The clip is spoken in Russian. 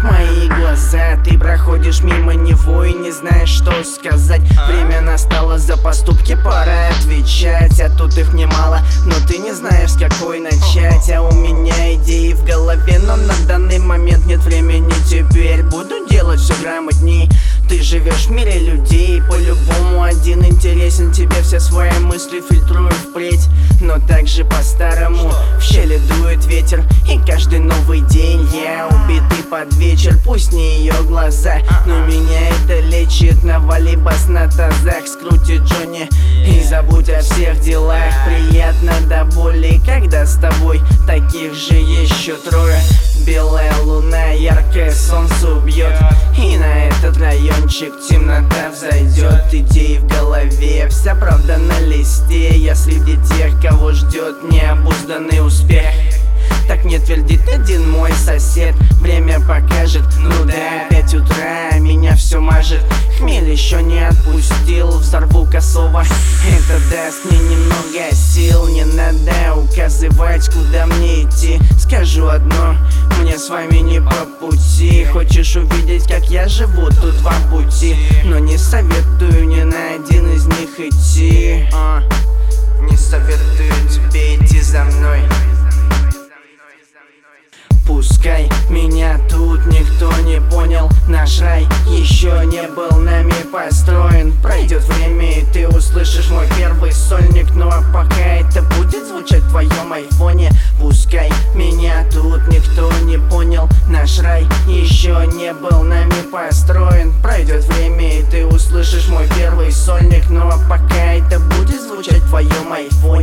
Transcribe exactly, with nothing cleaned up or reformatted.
мои глаза. Ты проходишь мимо него и не знаешь, что сказать. Время настало, за поступки пора отвечать. А тут их немало, но ты не знаешь, с какой начать. А у меня идеи в голове, но на данный момент нет времени. Теперь буду делать все грамотней. Ты живешь в мире людей, по-любому один интересен тебе. Все свои мысли фильтрую впредь, но также по-старому. В щели дует ветер, и каждый новый день я убитый под вечер. Пусть не ее глаза, но меня это лечит. Навали бас на тазах, скрути Джонни и забудь о всех делах. Приятно до боли, когда с тобой таких же еще трое. Белая луна, яркое солнце убьет, и на этот райончик темнота взойдет. Идеи в голове, вся правда на листе. Я среди тех, кого ждет необузданный успех. Так мне твердит один мой сосед. Время покажет, ну да, пять утра, меня все мажет. Хмель еще не отпустил, взорву косово. Это даст мне немного сил. Не надо указывать, куда мне идти. Скажу одно, мне с вами не по пути. Хочешь увидеть, как я живу, тут два пути, но не советую ни на один из них идти. а, Не советую тебе идти за мной. Пускай меня тут никто не понял, наш рай еще не был нами построен. Пройдет время, и ты услышишь мой первый сольник, но пока это будет звучать в твоем айфоне. Пускай меня тут никто не понял, наш рай еще не был нами построен. Пройдет время, и ты услышишь мой первый сольник, но пока это будет звучать в твоем айфоне.